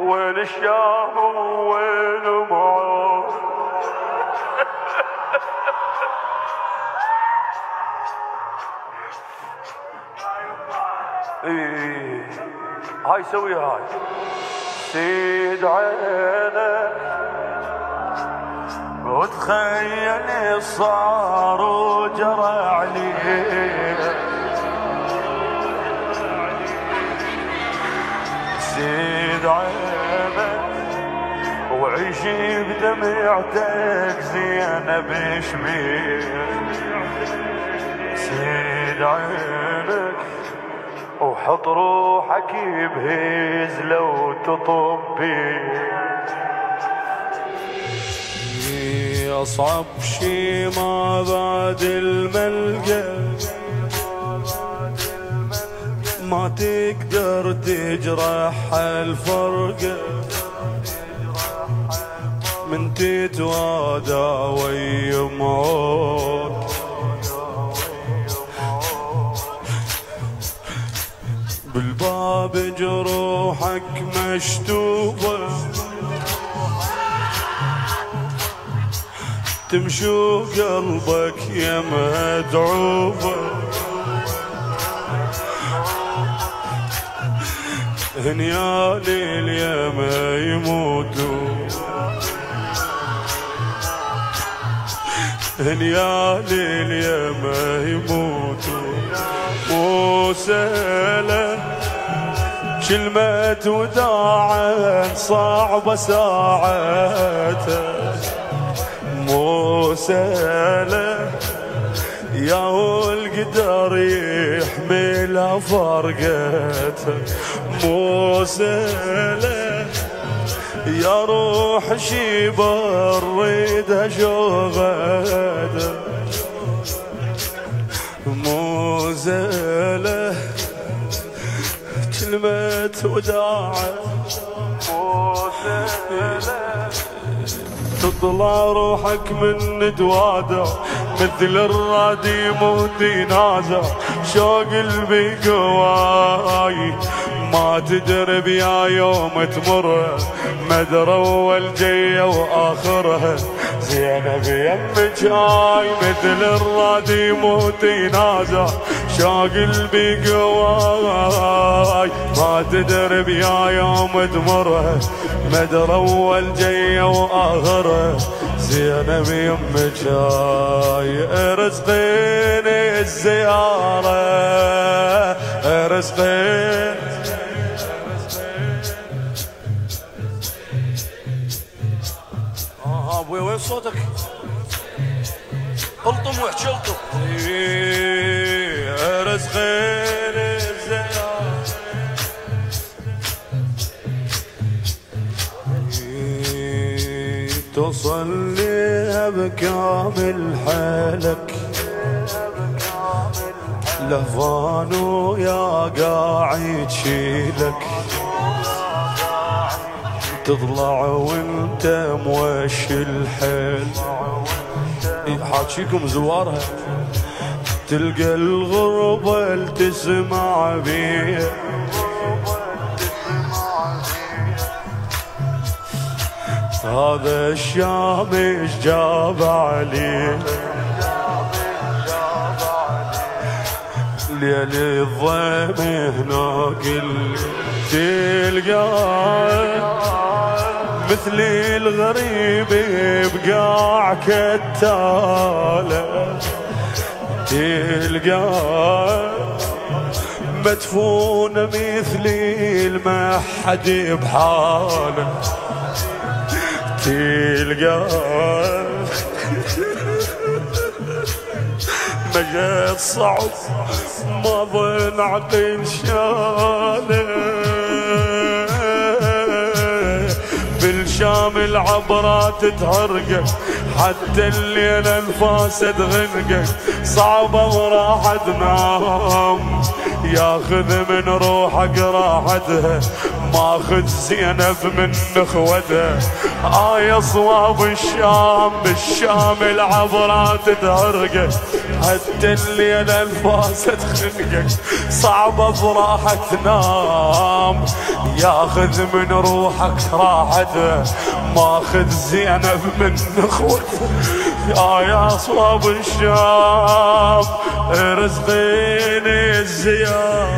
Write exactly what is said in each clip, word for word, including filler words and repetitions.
وين الشام وين معاذ. ايه هاي سوي هاي سيد عينك وتخيل صار وجرى عليه. سيد عينك وعيشي بدمعتك زينب شبيه. سيد عينك وحط روحك بهز لو تطبي. أصعب شي ما بعد الملقى ما تقدر تجرح الفرقة من تتوادى ويا موت. بالباب جروحك مشتوبة تمشو قلبك يا مدعوبة. هنيا ليل يا ما يموتوا. هنيا ليل يا ما يموتوا. مو سهلة كلمة وداعا صعبة ساعتها. مو سهلة يا القدر يحملها فرقتها. مو سهلة يا روح شيب الريدة شوغدة. مو سهلة كلمة وداعا. مو سهلة تطلع روحك من دوادة مثل الرادي مهدي نازع. شوق قلبي قواي ما تدري بيا يوم تمر مدرى اول جايه واخرها. زينب يمك جاي مثل الرادي مهدي نازع. شوق قلبي قواي ما تدري بيا يوم تمر مدرى اول جايه واخرها. زينب يمك جاي ارزقيني الزياره ارزقيني. اه ابوي وين صوتك؟ الطم واحكي الطم. ارزقيني الزياره توصل ليها بكامل حالك. لهفان يا قاعد شيلك تطلع وانت موش الحيل. حاجيكم زوارها تلقى الغربة تسمع بيها. هذا الشام ايش جاب عليه. ليل الظلم هناك تلقاه مثل الغريب بقاع كتالة. تلقاه مدفون مثل المحد بحاله. تلقاه مجد صعب ما ظن عقل شاله. بالشام العبرات تهرقك حتى الليل انفاس تغنقك. صعبة وراح تنام ياخذ من روحك راحتها. ماخذ زينب من اخوتها. آية صواب الشام بالشام العبرات تهرقك حتى الليل الفاسد خنقك صعبة براحة تنام. ياخذ من روحك راحته ماخذ زينب من اخوته. يا يا صوب الشام رزقيني الزيارة.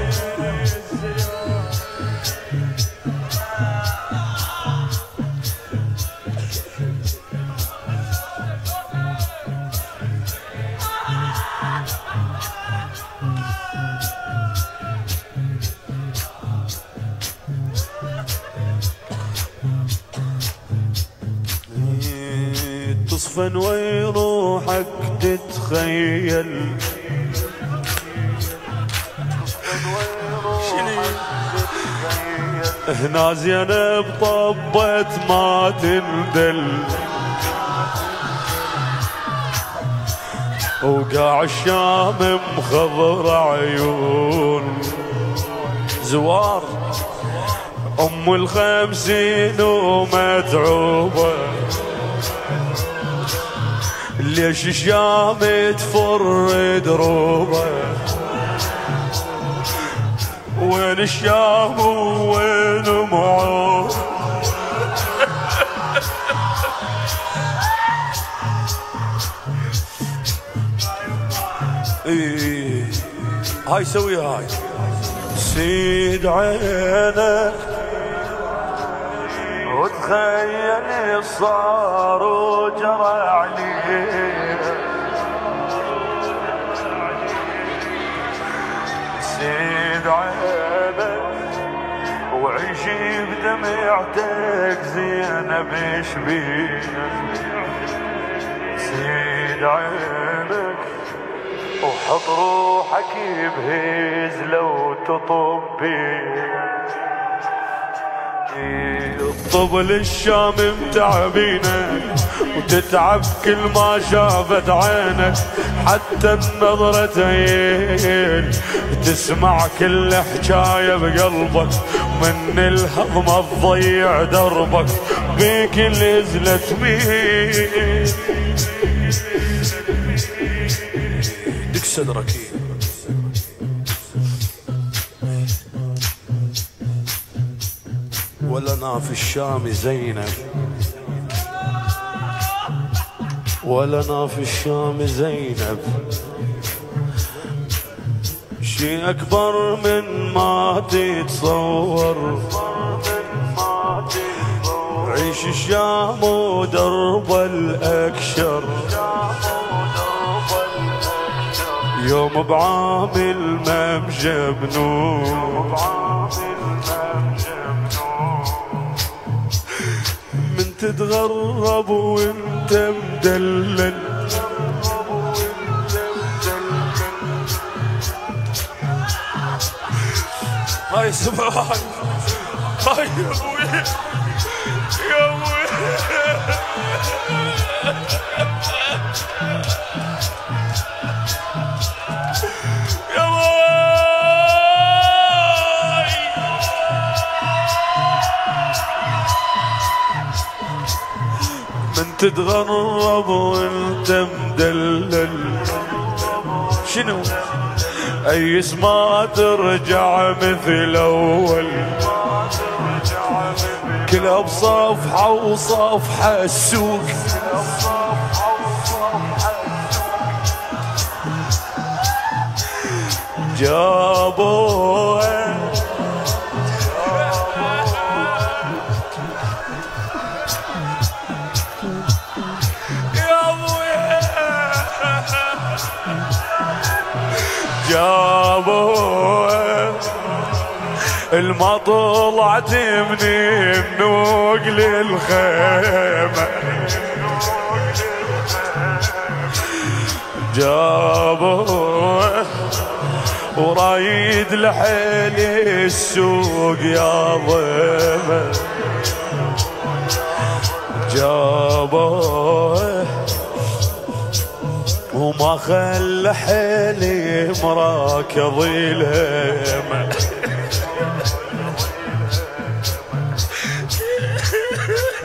تصفن ويروحك تتخيل هنا زينب طبت ما تندل وقاع الشام مخضر عيون زوار ام الخمسين ومتعوبه. ليش الشام تفر دروبه وين الشام وين معوب. ايه هاي سويها هاي. سيد عينك وتخيل صار وجرى عليه. سيد عينك وعيشي بدمعتك زينب شبيه. سيد عينك وحط روحك بهز لو تطبي. الطبل الشام متعبينك وتتعب كل ما شافت عينك. حتى النظرة عين تسمع كل حكاية بقلبك. من الهضمة تضيع دربك بيك الهزلة تميل. دك صدرك ولا انا في الشام زينب ولا انا في الشام زينب. شي اكبر من ما تتصور. عيش الشام ودرب الاكشر. يوم بعامل ممشى بنور. من تتغرب وانت مدلل. هاي سبحان هاي يا ابوي يا ابوي. تتغرب وانت مدلل. شنو ايس ما ترجع مثل اول. كلها بصفحة وصفحة السوق. جابوه جابوه الما طلعت من النوق للخيمة. جابوه ورايد لحيل السوق يا ضيمة. جابوه وما خلى حيلي مراكض الهمة.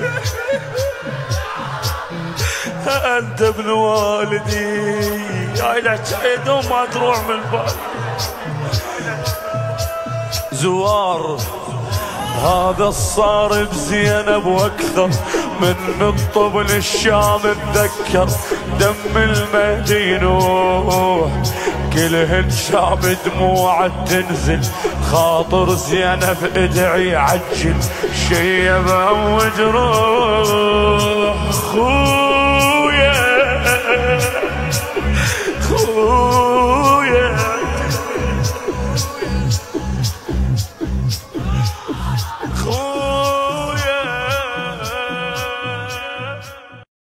انت ابن والدي يا هاي الحكاية دوم ما تروح من البال. زوار هذا الصار بزينب واكثر من الطبل الشام، اتذكر دم المهدي ينوح كلهن شاب دموعه تنزل، خاطر زينب ادعي عجل شيبه وجروح.